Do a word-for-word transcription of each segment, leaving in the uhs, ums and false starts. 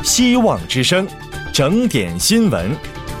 希望之声，整点新闻。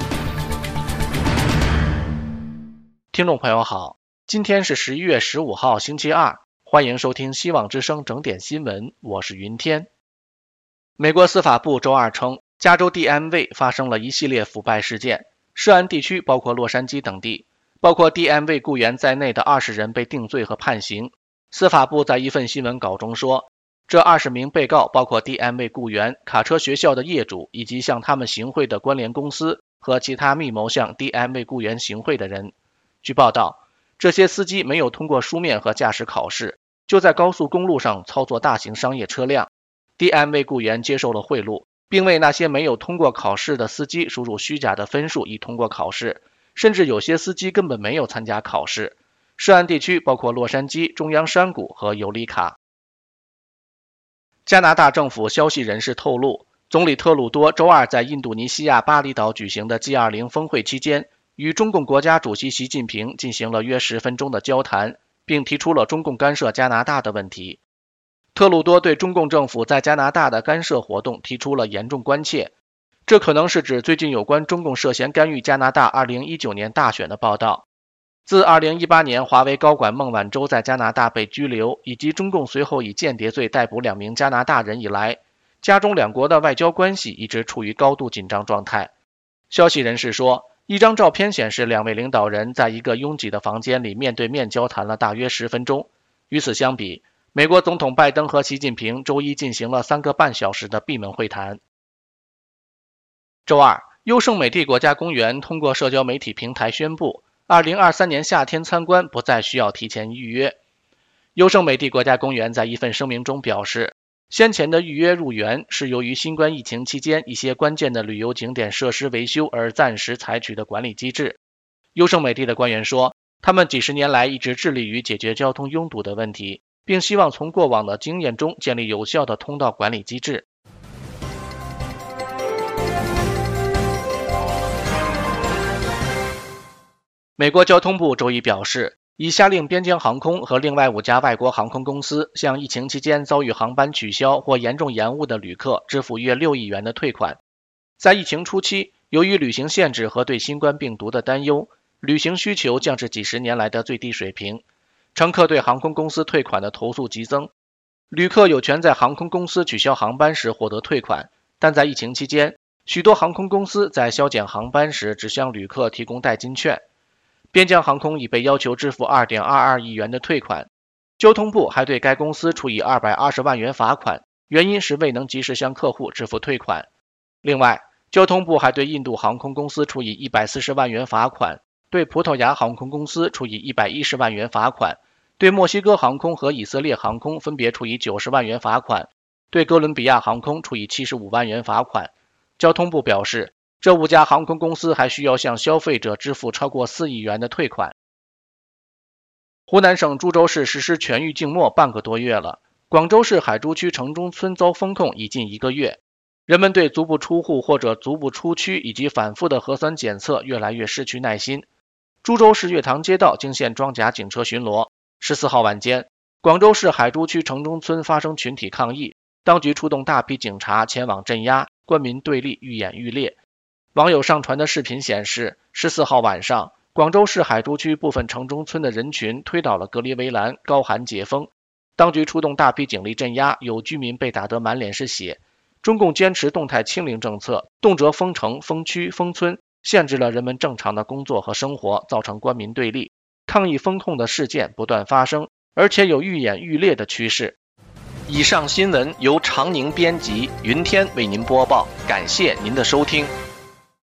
听众朋友好，今天是十一月十五号星期二，欢迎收听希望之声整点新闻，我是云天。美国司法部周二称，加州 D M V 发生了一系列腐败事件，涉案地区包括洛杉矶等地，包括 D M V 雇员在内的二十人被定罪和判刑。司法部在一份新闻稿中说，这二十名被告包括 D M V 雇员、卡车学校的业主以及向他们行贿的关联公司和其他密谋向 D M V 雇员行贿的人。据报道，这些司机没有通过书面和驾驶考试，就在高速公路上操作大型商业车辆。D M V 雇员接受了贿赂，并为那些没有通过考试的司机输入虚假的分数以通过考试，甚至有些司机根本没有参加考试。涉案地区包括洛杉矶、中央山谷和尤里卡。加拿大政府消息人士透露，总理特鲁多周二在印度尼西亚巴厘岛举行的 G 二十 峰会期间，与中共国家主席习近平进行了约十分钟的交谈，并提出了中共干涉加拿大的问题。特鲁多对中共政府在加拿大的干涉活动提出了严重关切，这可能是指最近有关中共涉嫌干预加拿大二零一九年大选的报道。自二零一八年华为高管孟晚舟在加拿大被拘留，以及中共随后以间谍罪逮捕两名加拿大人以来，加中两国的外交关系一直处于高度紧张状态。消息人士说，一张照片显示两位领导人在一个拥挤的房间里面对面交谈了大约十分钟。与此相比，美国总统拜登和习近平周一进行了三个半小时的闭门会谈。周二，优胜美地国家公园通过社交媒体平台宣布，二零二三年夏天参观不再需要提前预约。优胜美地国家公园在一份声明中表示，先前的预约入园是由于新冠疫情期间一些关键的旅游景点设施维修而暂时采取的管理机制。优胜美地的官员说，他们几十年来一直致力于解决交通拥堵的问题，并希望从过往的经验中建立有效的通道管理机制。美国交通部周一表示，已下令边疆航空和另外五家外国航空公司向疫情期间遭遇航班取消或严重延误的旅客支付约六亿元的退款。在疫情初期，由于旅行限制和对新冠病毒的担忧，旅行需求降至几十年来的最低水平，乘客对航空公司退款的投诉激增。旅客有权在航空公司取消航班时获得退款，但在疫情期间，许多航空公司在削减航班时只向旅客提供代金券。边疆航空已被要求支付 二点二二亿元的退款，交通部还对该公司处以二百二十万元罚款，原因是未能及时向客户支付退款。另外，交通部还对印度航空公司处以一百四十万元罚款，对葡萄牙航空公司处以一百一十万元罚款，对墨西哥航空和以色列航空分别处以九十万元罚款，对哥伦比亚航空处以七十五万元罚款。交通部表示，这五家航空公司还需要向消费者支付超过四亿元的退款。湖南省株洲市实施全域静默半个多月了，广州市海珠区城中村遭封控已近一个月，人们对足不出户或者足不出区以及反复的核酸检测越来越失去耐心。株洲市月塘街道惊现装甲警车巡逻。十四号晚间，广州市海珠区城中村发生群体抗议，当局出动大批警察前往镇压，官民对立愈演愈烈。网友上传的视频显示，十四号晚上，广州市海珠区部分城中村的人群推倒了隔离围栏，高喊解封。当局出动大批警力镇压，有居民被打得满脸是血。中共坚持动态清零政策，动辄封城、封区、封村，限制了人们正常的工作和生活，造成官民对立。抗议封控的事件不断发生，而且有愈演愈烈的趋势。以上新闻由常宁编辑，云天为您播报，感谢您的收听。